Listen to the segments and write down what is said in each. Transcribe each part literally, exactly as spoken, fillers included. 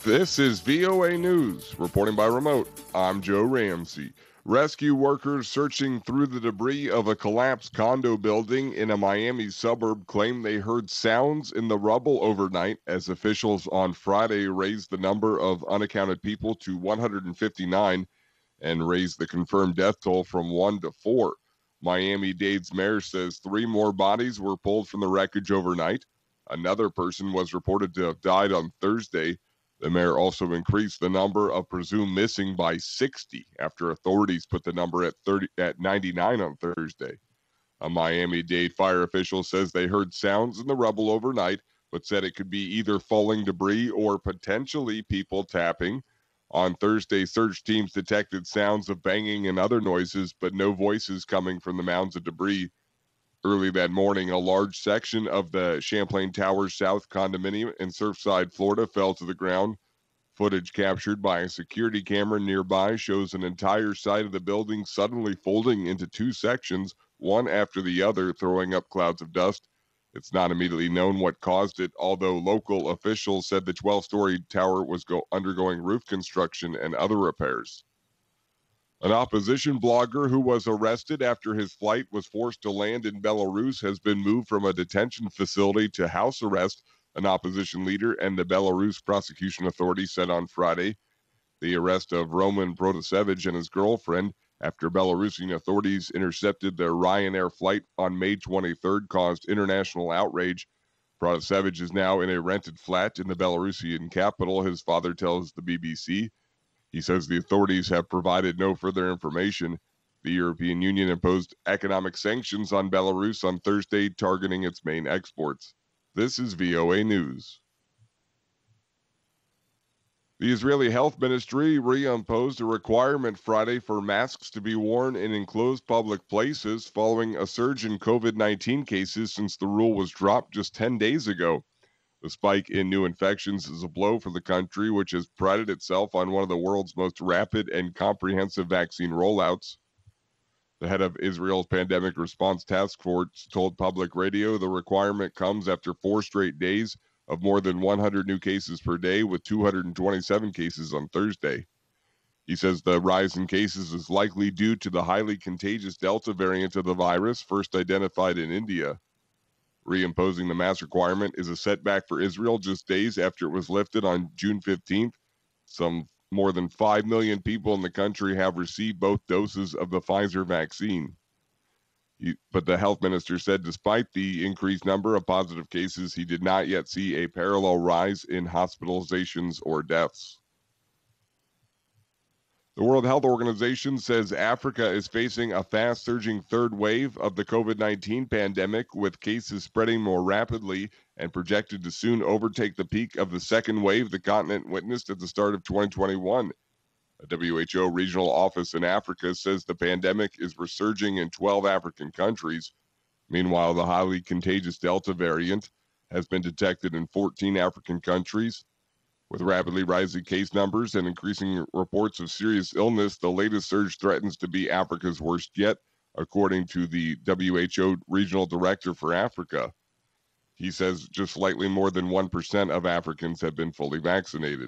This is V O A News, reporting by remote. I'm Joe Ramsey. Rescue workers searching through the debris of a collapsed condo building in a Miami suburb claim they heard sounds in the rubble overnight as officials on Friday raised the number of unaccounted people to one hundred fifty-nine and raised the confirmed death toll from one to four. Miami-Dade's mayor says three more bodies were pulled from the wreckage overnight. Another person was reported to have died on Thursday. The mayor also increased the number of presumed missing by sixty after authorities put the number at thirty at ninety-nine on Thursday. A Miami-Dade fire official says they heard sounds in the rubble overnight, but said it could be either falling debris or potentially people tapping. On Thursday, search teams detected sounds of banging and other noises, but no voices coming from the mounds of debris. Early that morning, a large section of the Champlain Towers South condominium in Surfside, Florida, fell to the ground. Footage captured by a security camera nearby shows an entire side of the building suddenly folding into two sections, one after the other, throwing up clouds of dust. It's not immediately known what caused it, although local officials said the twelve-story tower was go- undergoing roof construction and other repairs. An opposition blogger who was arrested after his flight was forced to land in Belarus has been moved from a detention facility to house arrest, an opposition leader and the Belarus prosecution authority said on Friday. The arrest of Roman Protasevich and his girlfriend after Belarusian authorities intercepted their Ryanair flight on May twenty-third caused international outrage. Protasevich is now in a rented flat in the Belarusian capital, his father tells the B B C. He says the authorities have provided no further information. The European Union imposed economic sanctions on Belarus on Thursday, targeting its main exports. This is V O A News. The Israeli Health Ministry reimposed a requirement Friday for masks to be worn in enclosed public places following a surge in COVID nineteen cases since the rule was dropped just ten days ago. The spike in new infections is a blow for the country, which has prided itself on one of the world's most rapid and comprehensive vaccine rollouts. The head of Israel's Pandemic Response Task Force told public radio the requirement comes after four straight days of more than one hundred new cases per day, with two hundred twenty-seven cases on Thursday. He says the rise in cases is likely due to the highly contagious Delta variant of the virus, first identified in India. Reimposing the mask requirement is a setback for Israel just days after it was lifted on June fifteenth. Some more than five million people in the country have received both doses of the Pfizer vaccine. He, but the health minister said despite the increased number of positive cases, he did not yet see a parallel rise in hospitalizations or deaths. The World Health Organization says Africa is facing a fast-surging third wave of the COVID nineteen pandemic, with cases spreading more rapidly and projected to soon overtake the peak of the second wave the continent witnessed at the start of twenty twenty-one. A W H O regional office in Africa says the pandemic is resurging in twelve African countries. Meanwhile, the highly contagious Delta variant has been detected in fourteen African countries. With rapidly rising case numbers and increasing reports of serious illness, the latest surge threatens to be Africa's worst yet, according to the W H O regional director for Africa. He says just slightly more than one percent of Africans have been fully vaccinated.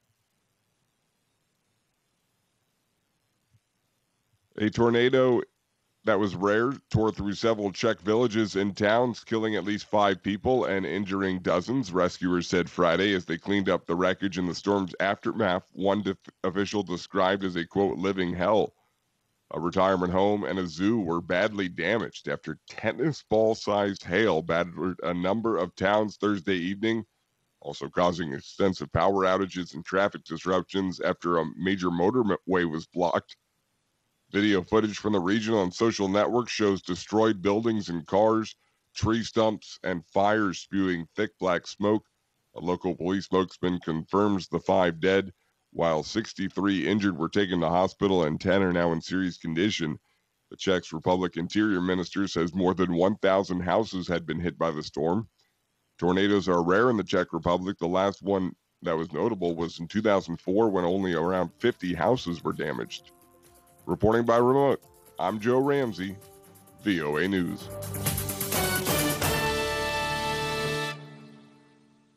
A tornado that was rare tore through several Czech villages and towns, killing at least five people and injuring dozens, rescuers said Friday as they cleaned up the wreckage in the storm's aftermath, one def- official described as a, quote, living hell. A retirement home and a zoo were badly damaged after tennis ball-sized hail battered a number of towns Thursday evening, also causing extensive power outages and traffic disruptions after a major motorway was blocked. Video footage from the regional and social networks shows destroyed buildings and cars, tree stumps, and fires spewing thick black smoke. A local police spokesman confirms the five dead, while sixty-three injured were taken to hospital and ten are now in serious condition. The Czech Republic Interior Minister says more than one thousand houses had been hit by the storm. Tornadoes are rare in the Czech Republic. The last one that was notable was in two thousand four when only around fifty houses were damaged. Reporting by remote, I'm Joe Ramsey, V O A News.